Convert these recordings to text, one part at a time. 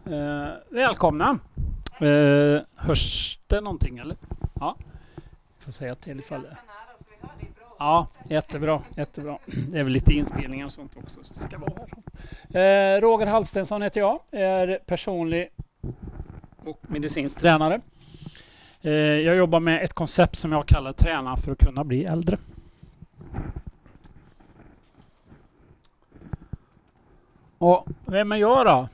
Välkomna. Hörs det någonting eller? Ja. Får säga till ifall det. Ja, jättebra. Det är väl lite inspelningar och sånt också. Ska vara här. Roger Hallstensson heter jag. Är personlig och medicinsk tränare. Jag jobbar med ett koncept som jag kallar träna för att kunna bli äldre. Och vem är jag då?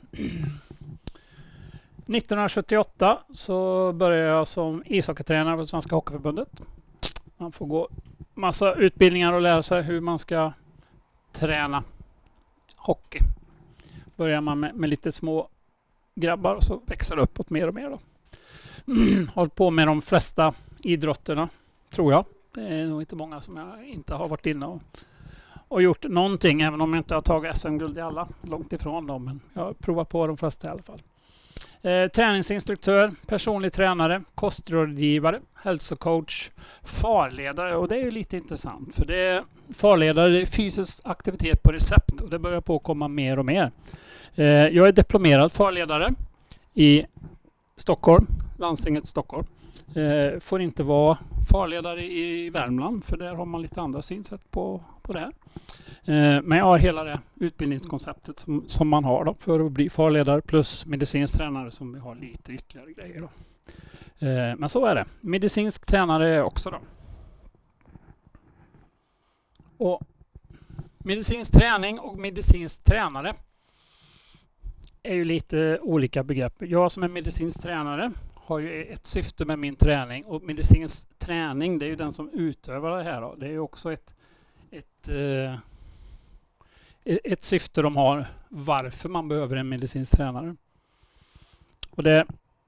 1978 så började jag som ishockeytränare på Svenska Hockeyförbundet. Man får gå massa utbildningar och lära sig hur man ska träna hockey. Börjar man med lite små grabbar och så växer det uppåt mer och mer då. Hållit på med de flesta idrotterna, tror jag. Det är nog inte många som jag inte har varit inne och gjort någonting, även om jag inte har tagit SM-guld i alla. Långt ifrån dem, men jag har provat på de flesta i alla fall. Träningsinstruktör, personlig tränare, kostrådgivare, hälsocoach, farledare, och det är ju lite intressant för det är farledare, det är fysisk aktivitet på recept och det börjar på att komma mer och mer. Jag är diplomerad farledare i Stockholm, landstinget Stockholm. Får inte vara farledare i Värmland för där har man lite andra synsätt på det här. Men jag har hela det utbildningskonceptet som man har då för att bli farledare plus medicinsk tränare som vi har lite ytterligare grejer då. Men så är det. Medicinsk tränare också då. Och medicinsk träning och medicinsk tränare är ju lite olika begrepp. Jag som är medicinsk tränare har ju ett syfte med min träning och medicinsk träning, det är ju den som utövar det här då. Det är ju också ett syfte de har varför man behöver en medicinsk tränare. Och det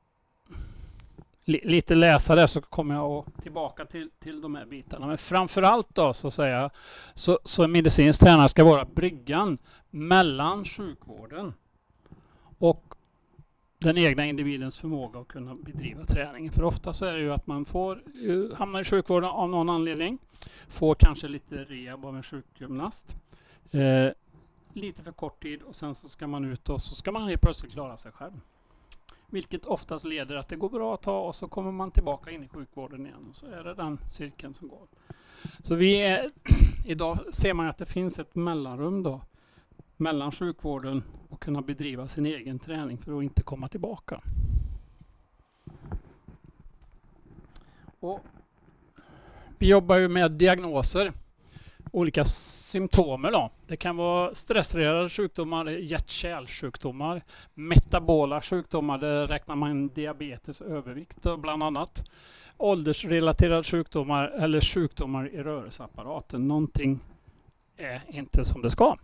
lite läsa där så kommer jag tillbaka till de här bitarna. Men framförallt då så säger jag så en medicinsk tränare ska vara bryggan mellan sjukvården och den egna individens förmåga att kunna bedriva träning. För ofta så är det ju att man hamnar i sjukvården av någon anledning. Får kanske lite rehab av en sjukgymnast. Lite för kort tid och sen så ska man ut och så ska man helt plötsligt klara sig själv. Vilket oftast leder att det går bra att ta och så kommer man tillbaka in i sjukvården igen. Och så är det den cirkeln som går. Så idag ser man att det finns ett mellanrum då. Mellan sjukvården och kunna bedriva sin egen träning för att inte komma tillbaka. Och vi jobbar ju med diagnoser, olika symptomer då. Det kan vara stressrelaterade sjukdomar, hjärt-kärlsjukdomar, metabola sjukdomar, där räknar man diabetes och övervikt bland annat. Åldersrelaterade sjukdomar eller sjukdomar i rörelseapparaten. Någonting är inte som det ska.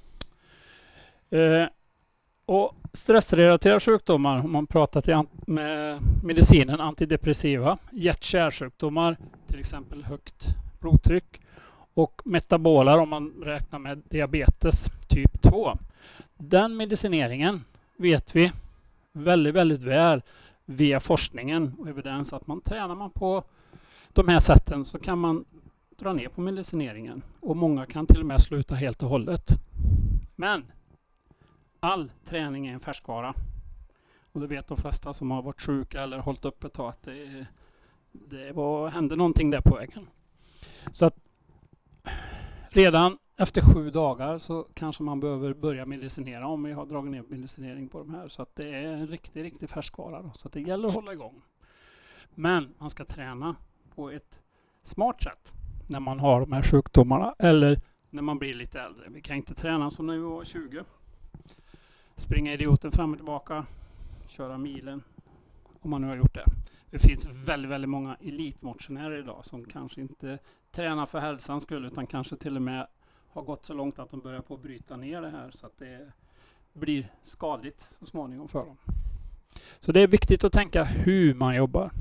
Och stressrelaterade sjukdomar, om man pratar med medicinen, antidepressiva, hjärt-kärlsjukdomar, till exempel högt blodtryck, och metabolar om man räknar med diabetes typ 2. Den medicineringen vet vi väldigt, väldigt väl via forskningen och evidens att tränar man på de här sätten så kan man dra ner på medicineringen och många kan till och med sluta helt och hållet. Men all träning är en färskvara. Och det vet de flesta som har varit sjuka eller hållit upp ett tag att hände någonting där på vägen. Så att redan efter 7 dagar så kanske man behöver börja medicinera om vi har dragit ner medicinering på de här. Så att det är en riktig färskvara då. Så att det gäller att hålla igång. Men man ska träna på ett smart sätt när man har de här sjukdomarna eller när man blir lite äldre. Vi kan inte träna som när vi var 20. Springa idioten fram och tillbaka, köra milen om man nu har gjort det. Det finns väldigt, väldigt många elitmotionärer idag som kanske inte tränar för hälsans skull utan kanske till och med har gått så långt att de börjar på att bryta ner det här så att det blir skadligt så småningom för dem. Så det är viktigt att tänka hur man jobbar.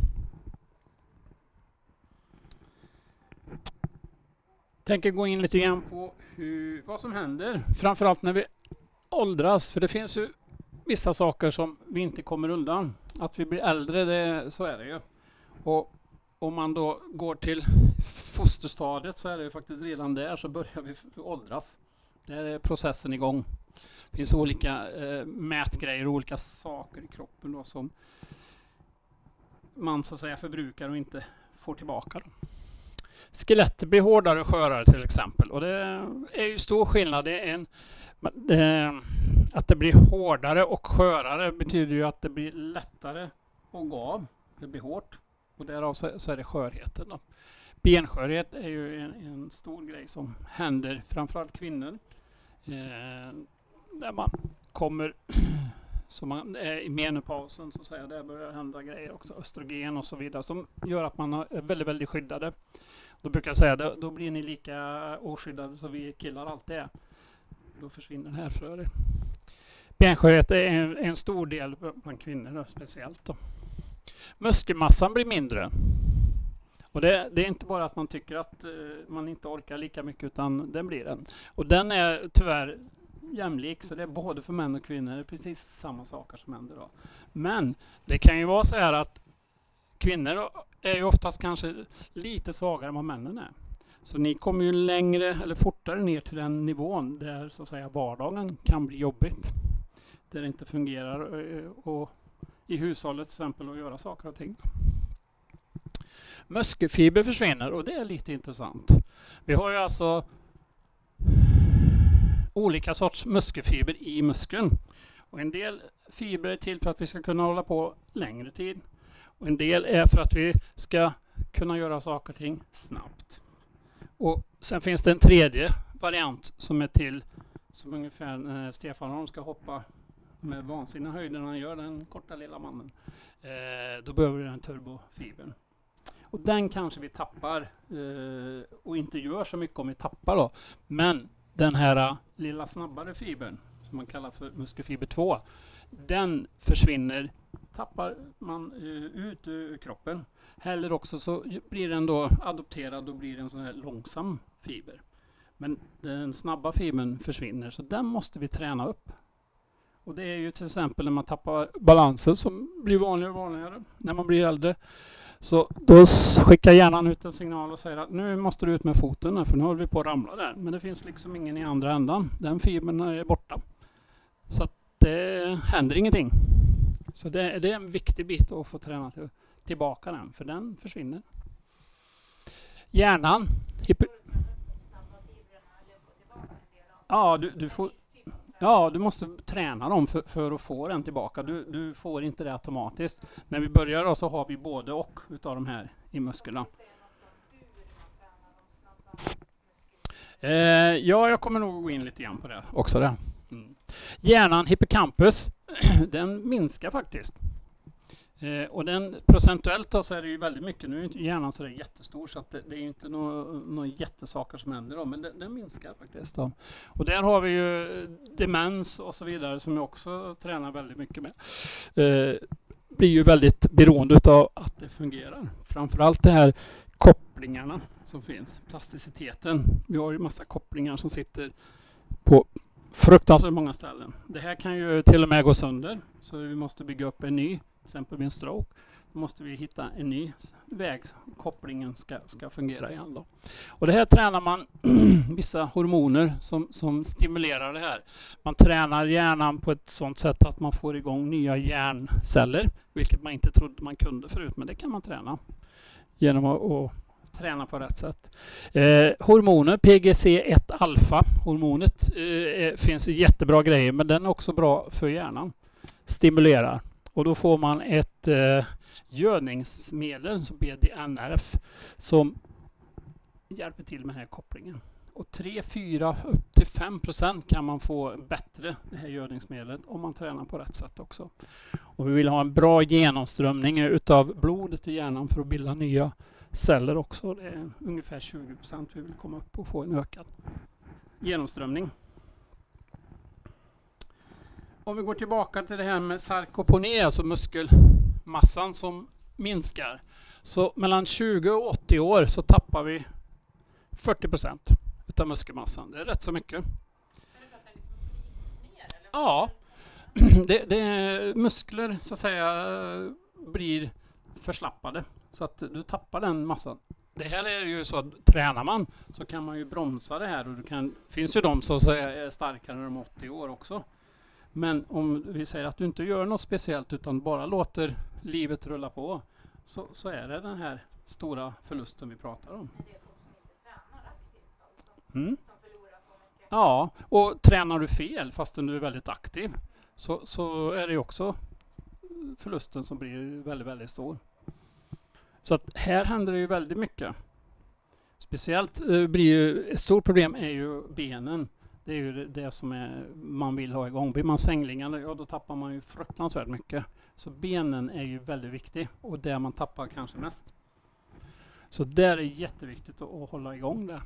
Tänker gå in lite grann på vad som händer, framförallt när vi åldras, för det finns ju vissa saker som vi inte kommer undan. Att vi blir äldre, så är det ju. Och om man då går till fosterstadiet så är det ju faktiskt redan där så börjar vi åldras. Där är processen igång. Det finns olika mätgrejer och olika saker i kroppen då som man så att säga förbrukar och inte får tillbaka. Då. Skelettet blir hårdare och skörare till exempel. Och det är ju stor skillnad. Att det blir hårdare och skörare betyder ju att det blir lättare att gå av. Det blir hårt. Och därav så är det skörheten. Då. Benskörhet är ju en stor grej som händer framförallt kvinnor. När man kommer så man är i menopausen så att säga, där börjar hända grejer också, östrogen och så vidare som gör att man är väldigt, väldigt skyddade. Då brukar jag säga, då blir ni lika oskyddade som vi killar alltid är. Då försvinner det här för er. Benskörhet är en stor del bland kvinnor då, speciellt då. Muskelmassan blir mindre. Och det är inte bara att man tycker att man inte orkar lika mycket, utan den blir den. Och den är tyvärr jämlik, så det är både för män och kvinnor. Det är precis samma saker som händer då. Men det kan ju vara så här att kvinnor är ju oftast kanske lite svagare än vad männen är. Så ni kommer ju längre eller fortare ner till den nivån där så att säga vardagen kan bli jobbigt. Där det inte fungerar och i hushållet till exempel att göra saker och ting. Muskelfiber försvinner och det är lite intressant. Vi har ju alltså olika sorts muskelfiber i muskeln. Och en del fibrer är till för att vi ska kunna hålla på längre tid. Och en del är för att vi ska kunna göra saker och ting snabbt. Och sen finns det en tredje variant som är till som ungefär när Stefan Holm ska hoppa med vansinniga höjder när han gör den korta lilla mannen. Då behöver vi den turbofibern. Och den kanske vi tappar och inte gör så mycket om vi tappar då. Men den här lilla snabbare fibern som man kallar för muskelfiber 2, den försvinner, tappar man ut ur kroppen. Eller också så blir den då adopterad och blir en sån här långsam fiber. Men den snabba fibern försvinner, så den måste vi träna upp. Och det är ju till exempel när man tappar balansen som blir vanligare och vanligare när man blir äldre. Så då skickar hjärnan ut en signal och säger att nu måste du ut med foten för nu håller vi på att ramla där. Men det finns liksom ingen i andra ändan. Den fibern är borta. Så att det händer ingenting. Så det är en viktig bit att få träna tillbaka den, för den försvinner. Hjärnan. Ja, du måste träna dem för att få den tillbaka. Du får inte det automatiskt. När vi börjar då så har vi både och utav de här i musklerna. Ja, jag kommer nog gå in lite grann på det också. Det. Hjärnan, hippocampus, den minskar faktiskt. Och den procentuellt då så är det ju väldigt mycket. Nu är inte hjärnan så det är jättestor, så att det är inte några jättesaker som händer då, men den minskar faktiskt då. Och där har vi ju demens och så vidare som jag också tränar väldigt mycket med. Blir ju väldigt beroende av att det fungerar. Framförallt det här kopplingarna som finns, plasticiteten. Vi har ju massa kopplingar som sitter på fruktansvärt många ställen. Det här kan ju till och med gå sönder, så vi måste bygga upp en ny. Till exempel vid en stroke, då måste vi hitta en ny väg. Kopplingen ska fungera igen då. Och det här tränar man vissa hormoner som stimulerar det här. Man tränar hjärnan på ett sådant sätt att man får igång nya hjärnceller, vilket man inte trodde man kunde förut, men det kan man träna genom att träna på rätt sätt. Hormoner, PGC1-alfa hormonet finns jättebra grejer, men den är också bra för hjärnan. Stimulerar. Och då får man ett gödningsmedel som BDNF som hjälper till med den här kopplingen. Och 3-4 upp till 5% kan man få bättre det här gödningsmedlet om man tränar på rätt sätt också. Och vi vill ha en bra genomströmning utav blodet i hjärnan för att bilda nya celler också. Det är ungefär 20% vi vill komma upp och få en ökad genomströmning. Om vi går tillbaka till det här med sarkoponi, alltså muskelmassan som minskar. Så mellan 20 och 80 år så tappar vi 40% utav muskelmassan. Det är rätt så mycket. Ja, muskler så att säga blir förslappade. Så att du tappar den massan det här är ju så att tränar man så kan man ju bromsa det här och finns ju de som är starkare än de 80 år också. Men om vi säger att du inte gör något speciellt utan bara låter livet rulla på så är det den här stora förlusten vi pratar om. Men det är folk som inte tränar aktivt alltså, som förlorar så mycket. Ja, och tränar du fel fastän du är väldigt aktiv så är det också förlusten som blir väldigt, väldigt stor. Så att här händer det ju väldigt mycket. Speciellt blir ju ett stort problem är ju benen. Det är ju det som man vill ha igång. Blir man sängliggande, då tappar man ju fruktansvärt mycket. Så benen är ju väldigt viktigt och det man tappar kanske mest. Så där är det jätteviktigt att hålla igång det.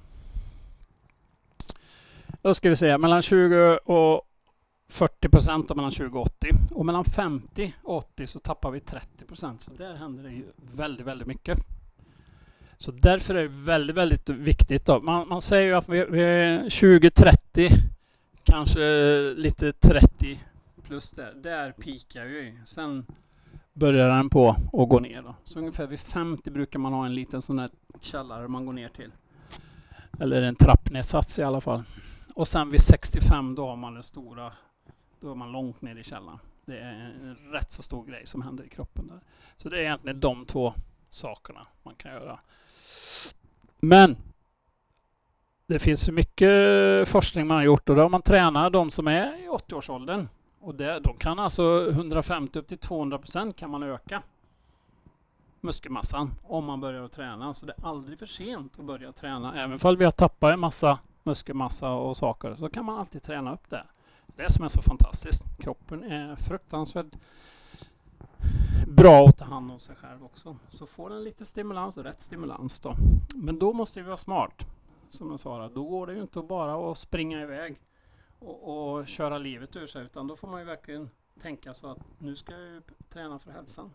Då ska vi säga mellan 20 och 40% och mellan 20 och 80. Och mellan 50 och 80 så tappar vi 30%. Så där händer det ju väldigt, väldigt mycket. Så därför är det väldigt, väldigt viktigt. Då. Man säger ju att vi är 20-30, kanske lite 30 plus där. Där pikar vi. Sen börjar den på att gå ner. Då. Så ungefär vid 50 brukar man ha en liten sån här källare man går ner till. Eller en trappnedsats i alla fall. Och sen vid 65 då har man det stora. Då är man långt ner i källaren. Det är en rätt så stor grej som händer i kroppen där. Så det är egentligen de två sakerna man kan göra. Men det finns mycket forskning man har gjort och då har man tränat de som är i 80-årsåldern. Och de kan alltså 150 upp till 200% kan man öka muskelmassan om man börjar att träna. Så det är aldrig för sent att börja träna. Även om vi har tappat en massa muskelmassa och saker så kan man alltid träna upp det. Det som är så fantastiskt. Kroppen är fruktansvärt bra att ta hand om sig själv också. Så får den lite stimulans och rätt stimulans då. Men då måste vi vara smart. Som jag sa, då går det ju inte bara att springa iväg och köra livet ur sig. Utan då får man ju verkligen tänka så att nu ska jag ju träna för hälsan.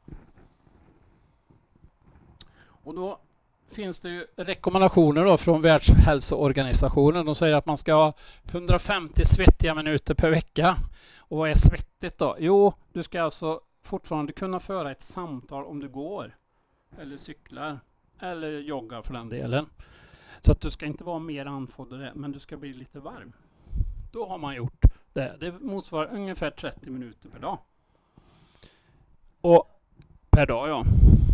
Och då finns det ju rekommendationer då från Världshälsoorganisationen. De säger att man ska ha 150 svettiga minuter per vecka. Och vad är svettigt då? Jo, du ska alltså fortfarande kunna föra ett samtal om du går. Eller cyklar. Eller joggar för den delen. Så att du ska inte vara mer andfådd men du ska bli lite varm. Då har man gjort det. Det motsvarar ungefär 30 minuter per dag. Och per dag, ja.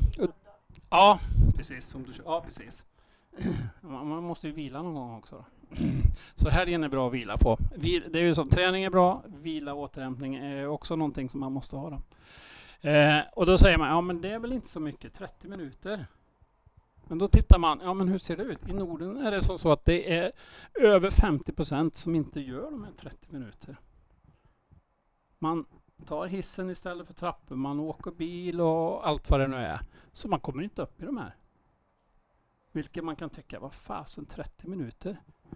Ja, precis. Ja, precis. Man måste ju vila någon gång också. Så helgen är bra att vila på. Det är ju som träning är bra. Vila och återhämtning är också någonting som man måste ha. Då. Och då säger man, ja men det är väl inte så mycket, 30 minuter. Men då tittar man, ja men hur ser det ut? I Norden är det så att det är över 50% som inte gör de här 30 minuter. Man tar hissen istället för trappor, man åker bil och allt vad det nu är. Så man kommer inte upp i de här. Vilket man kan tycka, vad fasen 30 minuter?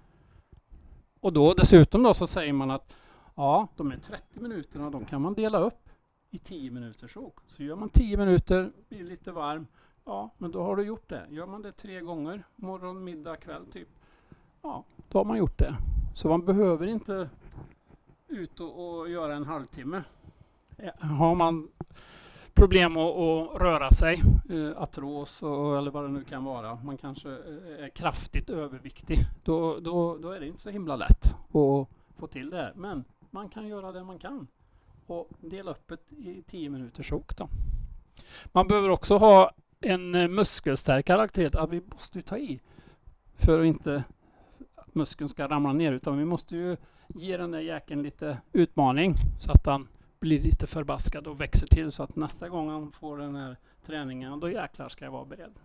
Och då dessutom då så säger man att ja, de här 30 minuterna de kan man dela upp i 10 minuters åk. Så gör man 10 minuter, blir lite varm. Ja, men då har du gjort det. Gör man det 3 gånger, morgon, middag, kväll typ. Ja, då har man gjort det. Så man behöver inte ut och göra en halvtimme. Har man problem att röra sig, artros eller vad det nu kan vara. Man kanske är kraftigt överviktig. Då är det inte så himla lätt att få till det här. Men man kan göra det man kan. Och dela upp det i 10 minuters åk då. Man behöver också ha en muskelstarkare aktivitet. Att vi måste ta i för att inte muskeln ska ramla ner. Utan vi måste ju ge den där jäkeln lite utmaning så att han blir lite förbaskad och växer till så att nästa gång han får den här träningen då jäklar ska jag vara beredd.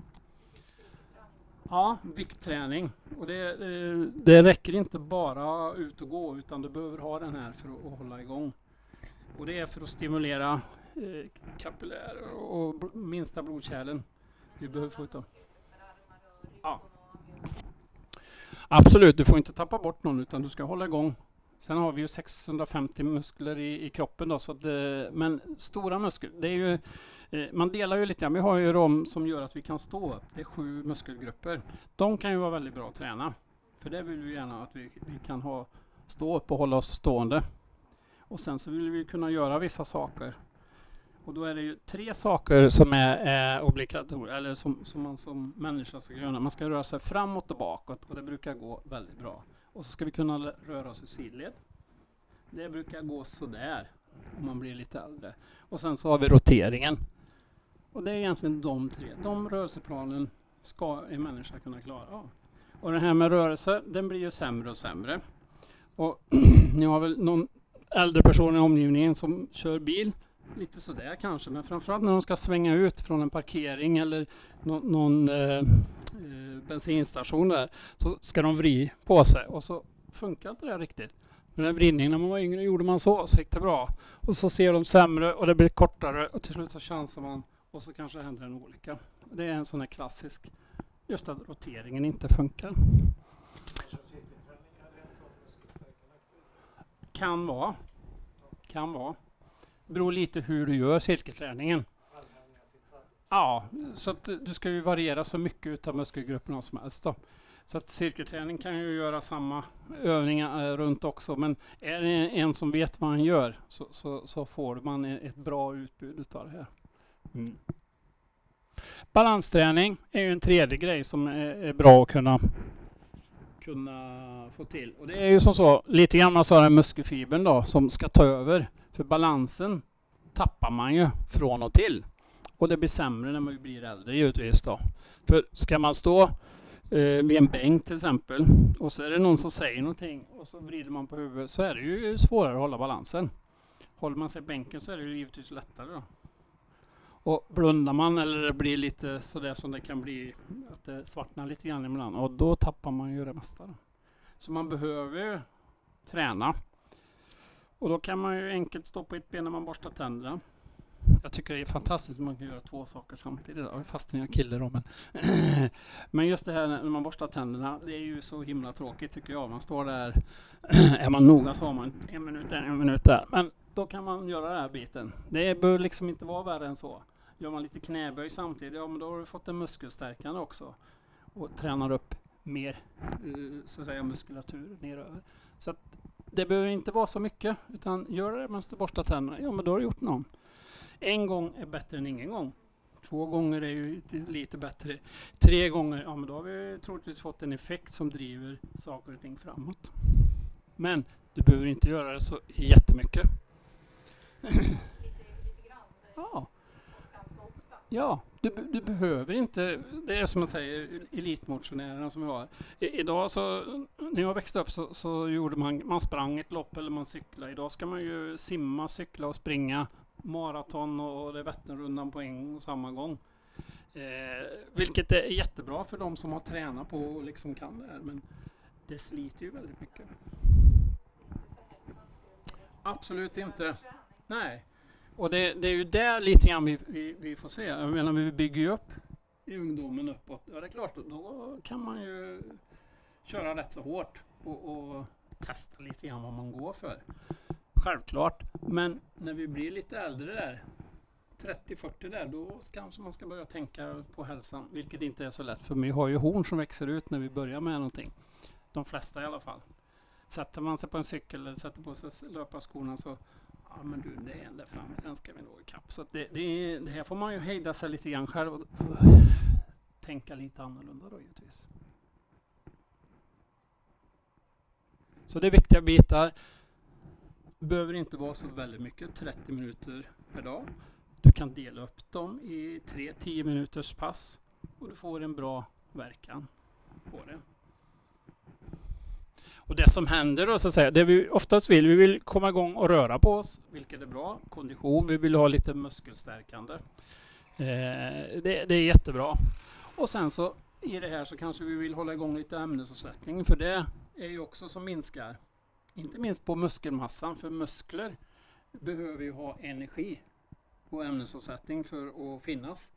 Ja, viktträning. Och det räcker inte bara ut och gå utan du behöver ha den här för att hålla igång. Och det är för att stimulera kapillärer och minsta blodkärlen. Vi behöver få ut dem. Ja. Absolut, du får inte tappa bort någon utan du ska hålla igång. Sen har vi ju 650 muskler i kroppen då, så att, men stora muskler, det är ju, man delar ju lite, vi har ju de som gör att vi kan stå upp, det är 7 muskelgrupper. De kan ju vara väldigt bra att träna, för det vill vi gärna att vi kan stå upp och hålla oss stående. Och sen så vill vi kunna göra vissa saker. Och då är det ju 3 saker som är obligatoriska, eller som man som människa ska göra. Man ska röra sig framåt och bakåt, och det brukar gå väldigt bra. Och så ska vi kunna röra oss i sidled. Det brukar gå sådär om man blir lite äldre. Och sen så har vi roteringen. Och det är egentligen de 3. De rörelseplanen ska en människa kunna klara av. Och det här med rörelse, den blir ju sämre och sämre. Och ni har väl någon äldre person i omgivningen som kör bil. Lite sådär kanske, men framförallt när de ska svänga ut från en parkering eller någon bensinstation där, så ska de vrida på sig, och så funkar inte det riktigt. Men den vridningen, när man var yngre gjorde man så gick det bra. Och så ser de sämre och det blir kortare, och till slut så chansar man och så kanske händer en olycka. Det är en sån här klassisk, just att roteringen inte funkar. Kan vara. Det beror lite hur du gör cirkelträningen. Ja, så att du ska ju variera så mycket utav muskelgrupperna som helst då. Så att cirkelträning kan ju göra samma övningar runt också. Men är det en som vet vad han gör, så får man ett bra utbud utav det här. Mm. Balansträning är ju en tredje grej som är bra att kunna få till. Och det är ju som så, lite grann så är det muskelfibern då som ska ta över. För balansen tappar man ju från och till. Och det blir sämre när man blir äldre givetvis då. För ska man stå vid en bänk till exempel, och så är det någon som säger någonting och så vrider man på huvudet, så är det ju svårare att hålla balansen. Håller man sig i bänken så är det ju givetvis lättare då. Och blundar man, eller det blir lite sådär som det kan bli, att det svartnar lite grann ibland, och då tappar man ju det mesta då. Så man behöver träna. Och då kan man ju enkelt stå på ett ben när man borstar tänderna. Jag tycker det är fantastiskt att man kan göra 2 saker samtidigt, fast jag är kille då. Men just det här när man borstar tänderna, det är ju så himla tråkigt tycker jag. Man står där, är man noga så har man 1 minut där, 1 minut där. Men då kan man göra den här biten. Det bör liksom inte vara värre än så. Gör man lite knäböj samtidigt, ja men då har du fått en muskelstärkande också. Och tränar upp mer så att säga muskulatur neröver. Så att det behöver inte vara så mycket, utan gör det medan du borstar tänderna, ja men då har du gjort någon. 1 gång är bättre än ingen gång. 2 gånger är ju lite bättre. 3 gånger, ja men då har vi troligtvis fått en effekt som driver saker och ting framåt. Men du behöver inte göra det så jättemycket. Lite grann. Ja. Ganska ofta. Ja, du behöver inte, det är som man säger, elitmotionärerna som vi har. Idag så, när jag växte upp så gjorde man sprang ett lopp eller man cyklade. Idag ska man ju simma, cykla och springa maraton och det är Vätternrundan på en och samma gång. Vilket är jättebra för de som har tränat på och liksom kan det här, men det sliter ju väldigt mycket. Absolut inte. Nej. Och det är ju där lite grann vi får se. Jag menar, vi bygger ju upp i ungdomen uppåt. Ja, det är klart, då kan man ju köra rätt så hårt och testa lite grann vad man går för. Självklart. Men när vi blir lite äldre där, 30-40 där, då kanske man ska börja tänka på hälsan. Vilket inte är så lätt, för vi har ju horn som växer ut när vi börjar med någonting. De flesta i alla fall. Sätter man sig på en cykel eller sätter på sig löparskorna så, ja men du, det är en där framme, den ska vi nå ikapp. Så det här får man ju hejda sig lite grann själv och tänka lite annorlunda då givetvis. Så det är viktiga bitar. Behöver inte vara så väldigt mycket, 30 minuter per dag. Du kan dela upp dem i 3-10 minuters pass och du får en bra verkan på det. Och det som händer då, så att säga, det vi oftast vi vill komma igång och röra på oss, vilket är bra. Kondition, vi vill ha lite muskelstärkande. Det är jättebra. Och sen så i det här så kanske vi vill hålla igång lite ämnesomsättning, för det är ju också som minskar. Inte minst på muskelmassan, för muskler behöver ju ha energi och ämnesomsättning för att finnas.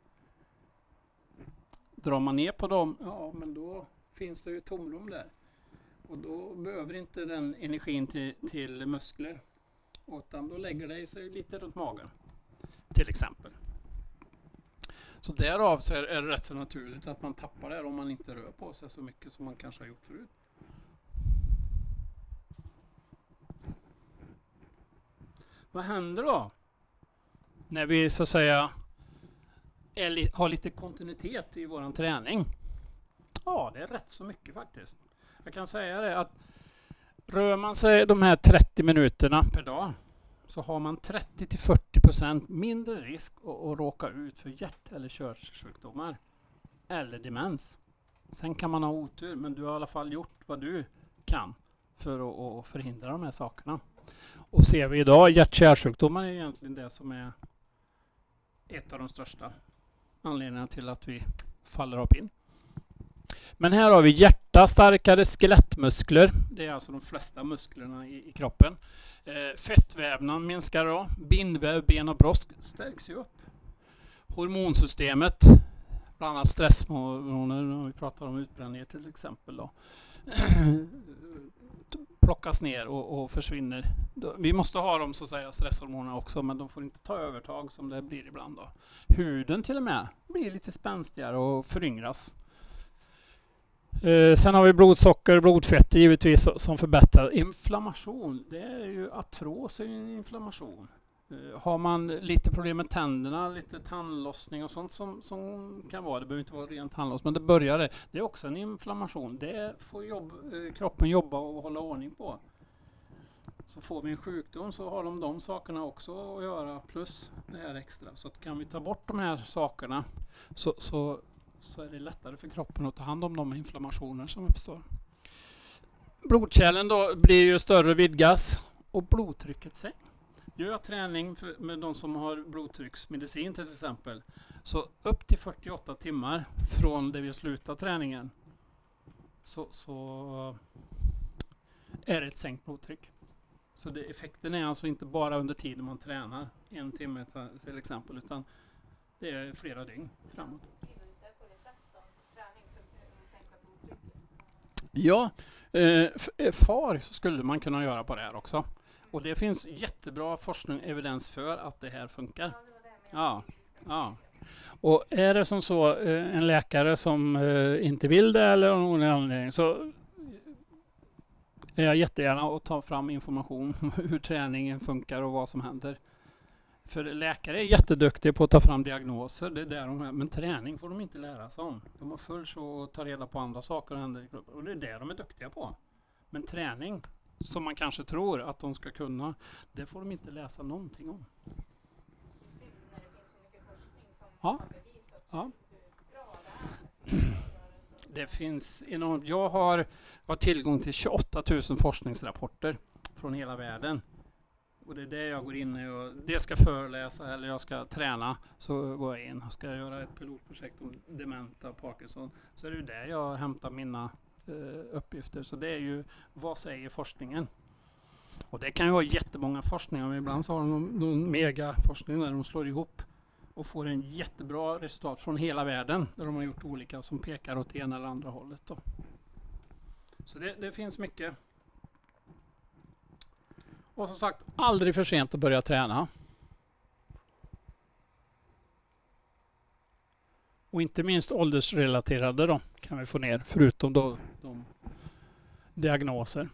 Drar man ner på dem, ja men då finns det ju tomrum där. Och då behöver inte den energin till muskler. Utan då lägger det sig lite runt magen. Till exempel. Så därav så är det rätt så naturligt att man tappar det om man inte rör på sig så mycket som man kanske har gjort förut. Vad händer då? när vi så att säga har lite kontinuitet i våran träning. Ja, det är rätt så mycket faktiskt. Jag kan säga det att rör man sig de här 30 minuterna per dag så har man 30-40% mindre risk att råka ut för hjärt- eller kärlsjukdomar eller demens. Sen kan man ha otur, men du har i alla fall gjort vad du kan för att förhindra de här sakerna. Och ser vi idag, hjärt-kärlsjukdomar är egentligen det som är ett av de största anledningarna till att vi faller av pinn. Men här har vi hjärta, starkare skelettmuskler. Det är alltså de flesta musklerna i kroppen. Fettvävnaden minskar då. Bindväv, ben och bröst stärks ju upp. Hormonsystemet, bland annat stresshormoner, om vi pratar om utbrändhet till exempel då, plockas ner och försvinner. Vi måste ha dem så att säga, stresshormoner också, men de får inte ta övertag som det blir ibland då. Huden till och med blir lite spänstigare och föryngras. Sen har vi blodsocker, blodfett givetvis som förbättrar. Inflammation, det är ju artros är en inflammation. Har man lite problem med tänderna, lite tandlossning och sånt som kan vara, det behöver inte vara rent tandloss, men det börjar det är också en inflammation. Det får kroppen jobba och hålla ordning på. Så får vi en sjukdom så har de sakerna också att göra, plus det här extra. Så att kan vi ta bort de här sakerna så är det lättare för kroppen att ta hand om de inflammationer som uppstår. Blodkärlen då blir ju större och vidgas och blodtrycket sänks. Gör jag träning med de som har blodtrycksmedicin till exempel, så upp till 48 timmar från det vi slutar träningen så är det ett sänkt blodtryck. Så effekten är alltså inte bara under tiden man tränar, 1 timme till exempel, utan det är flera dygn framåt. Ja, FAR skulle man kunna göra på det här också. Och det finns jättebra forskning, evidens för att det här funkar. Ja. Och är det som så en läkare som inte vill det eller någon anledning, så är jag jättegärna att ta fram information om hur träningen funkar och vad som händer. För läkare är jätteduktiga på att ta fram diagnoser, det är där de är, men träning får de inte lära sig om. De har full så att ta reda på andra saker och händer i kroppen, och det är det de är duktiga på. Men träning, som man kanske tror att de ska kunna, det får de inte läsa någonting om. Synd när det finns så mycket forskning som har bevisat hur bra det är. Det finns enormt. Jag har tillgång till 28 000 forskningsrapporter från hela världen. Och det är det jag går in i, och det ska föreläsa eller jag ska träna, så går jag in och ska göra ett pilotprojekt om dementa och Parkinson. Så är det ju där jag hämtar mina uppgifter. Så det är ju, vad säger forskningen? Och det kan ju vara jättemånga forskningar, men ibland så har de någon megaforskning där de slår ihop och får en jättebra resultat från hela världen, där de har gjort olika som pekar åt ena eller andra hållet då. Så det finns mycket. Och som sagt, aldrig för sent att börja träna. Och inte minst åldersrelaterade då kan vi få ner, förutom då de diagnoser.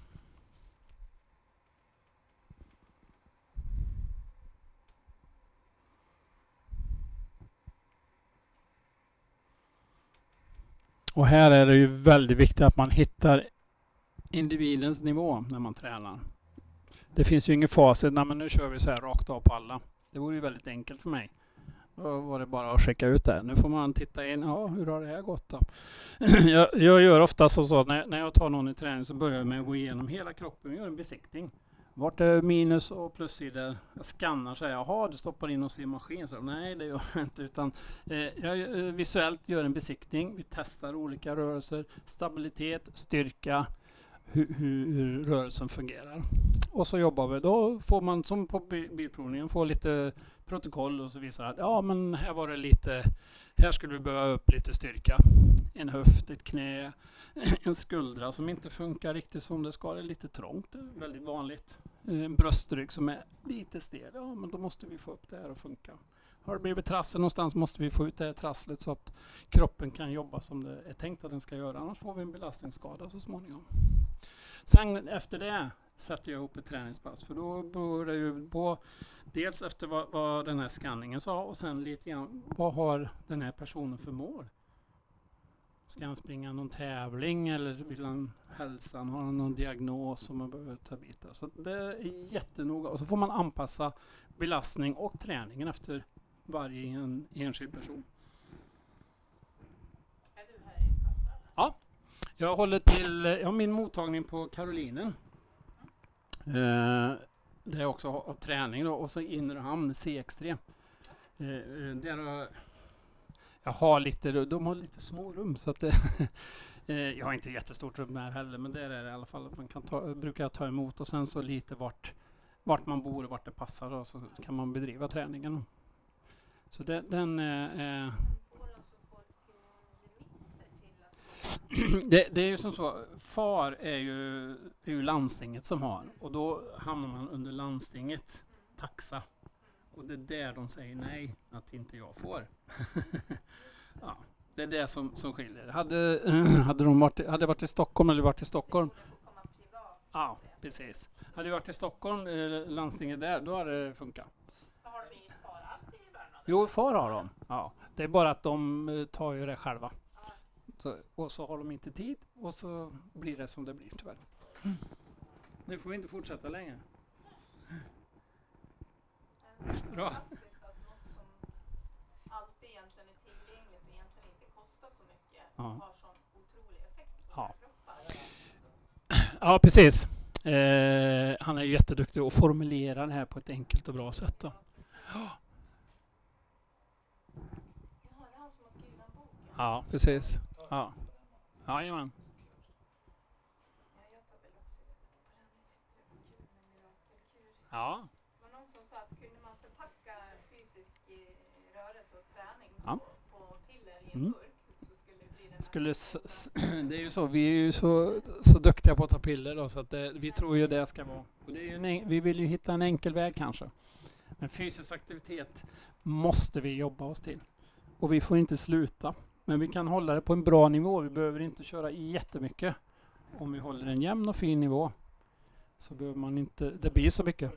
Och här är det ju väldigt viktigt att man hittar individens nivå när man tränar. Det finns ju ingen facit, nej men nu kör vi så här rakt av på alla. Det vore ju väldigt enkelt för mig. Då var det bara att checka ut det. Nu får man titta in, hur har det här gått då? Jag gör ofta så när jag tar någon i träning så börjar jag med att gå igenom hela kroppen och gör en besiktning. Vart är minus- och plussidor? Jag skannar och säger, du stoppar in oss i maskin. Så, nej, det gör jag inte. Utan, jag visuellt gör en besiktning. Vi testar olika rörelser, stabilitet, styrka, hur rörelsen fungerar. Och så jobbar vi. Då får man som på bilprovningen få lite protokoll och så visar att men här var det lite, här skulle vi behöva upp lite styrka. En höft, ett knä, en skuldra som inte funkar riktigt som det ska. Det är lite trångt, det är väldigt vanligt. En bröstrygg som är lite stel. Ja, men då måste vi få upp det här att funka. Har det blivit trassel någonstans måste vi få ut det här trasslet så att kroppen kan jobba som det är tänkt att den ska göra. Annars får vi en belastningsskada så småningom. Sen efter det sätter jag ihop ett träningspass. För då beror det ju på dels efter vad den här skanningen sa och sen lite grann vad har den här personen för mål. Ska han springa någon tävling eller vill han hälsan? Har han någon diagnos som man behöver ta bitar? Så det är jättenoga. Och så får man anpassa belastning och träningen efter varje enskild person. Är du här i Karlstad? Ja, jag håller till, jag har min mottagning på Karolinen. Där jag också har träning då, och så Inre Hamn C-extrem. Jag har lite, de har lite små rum så att jag har inte jättestort rum här heller, men där är det i alla fall att man brukar jag ta emot och sen så lite vart man bor och vart det passar och så kan man bedriva träningen. Så den Får alltså folk remisser till att det är ju som så, FAR är ju landstinget som har och då hamnar man under landstinget taxa och det är där de säger nej att inte jag får. Ja, det är det som skiljer. Hade varit i Stockholm eller varit i Stockholm. komma privat? Ja, precis. Hade jag varit i Stockholm, landstinget där, då hade det funkat. Har de inget far alls i Värmland? Jo, FAR har de. Ja, det är bara att de tar ju det själva. Och så har de inte tid och så blir det som det blir tyvärr. Nu får vi inte fortsätta längre. Bra. Fantastiskt att något som alltid egentligen är tillgängligt och egentligen inte kostar så mycket Ja. har sån otrolig effekt på Ja. våra kroppar. Ja, precis. Han är ju jätteduktig och formulerar det här på ett enkelt och bra sätt. Då. Ja, det är han som har skrivit den boken. Ja, precis. Ja. Jajamän. Ja, jag tar väl också på den. Jag tyckte det var kul med mirakelkur. Ja. Det var någon som sa att kunde man förpacka fysisk rörelse och träning Ja. på piller i en Mm. burk så skulle det bli den Det är ju så, vi är ju så duktiga på att ta piller då, så att vi tror ju det ska vara. Och det är ju vi vill ju hitta en enkel väg kanske. Men fysisk aktivitet måste vi jobba oss till. Och vi får inte sluta. Men vi kan hålla det på en bra nivå. Vi behöver inte köra jättemycket. Om vi håller en jämn och fin nivå så behöver man inte, det blir så mycket.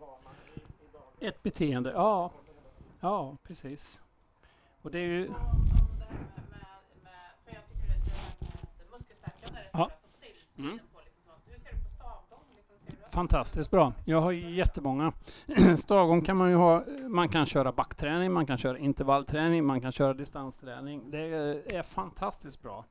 Ett beteende, ja precis. Och det är ju... Om det här med för jag tycker att det här med muskelstärkande är det Ja. svårast att få till tiden på. Liksom sånt. Hur ser du på stavgång? Liksom, ser du Fantastiskt bra. Jag har ju jättemånga. Stavgång kan man ju ha. Man kan köra backträning, man kan köra intervallträning, man kan köra distansträning. Det är fantastiskt bra.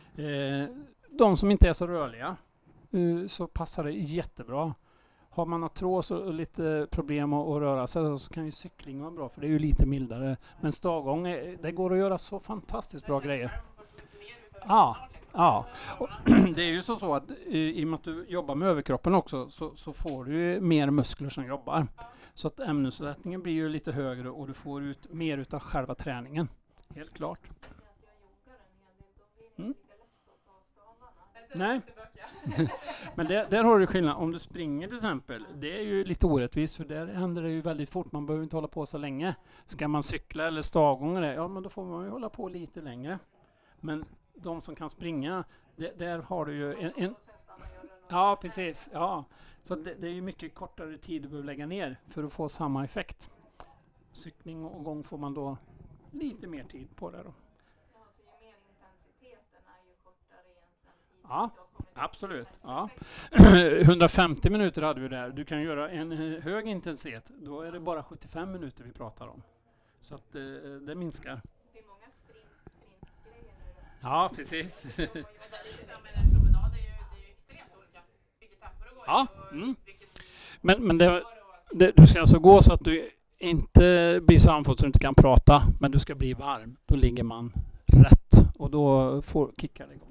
De som inte är så rörliga så passar det jättebra. Har man artros och lite problem att röra sig så kan ju cykling vara bra för det är ju lite mildare. Men stavgång, det går att göra så fantastiskt bra grejer. Ja. Ja, och det är ju så att i och med att du jobbar med överkroppen också så får du ju mer muskler som jobbar. Så att ämnesomsättningen blir ju lite högre och du får ut mer utav själva träningen. Helt klart. att jag joggar en hel del. Då blir det Mm. inte lika lätt att ta stavarna. Nej. Men där har du skillnad. Om du springer till exempel, det är ju lite orättvist för där händer det ju väldigt fort. Man behöver inte hålla på så länge. Ska man cykla eller stavgång, ja men då får man ju hålla på lite längre. Men de som kan springa, där har du ju en Och sen stannar jag och ja, precis. Ja. Så det är ju mycket kortare tid du behöver lägga ner för att få samma effekt. Cykling och gång får man då lite mer tid på det då. Ja, så ju mer intensiteten är ju kortare egentligen tid. Ja, ska komma till absolut. tillväxteffekt. 150 minuter hade vi där. Du kan göra en hög intensitet. Då är det bara 75 minuter vi pratar om. Så att det minskar. Det är många sprintgrejer nu då. Ja, precis. Men sen är det så, men en promenad är ju extremt olika. Vilket tempo det går Ja, i och mm. vilket Men går och du ska alltså gå så att du inte blir så andfådd så du inte kan prata, men du ska bli varm. Då ligger man rätt och då kickar det igång.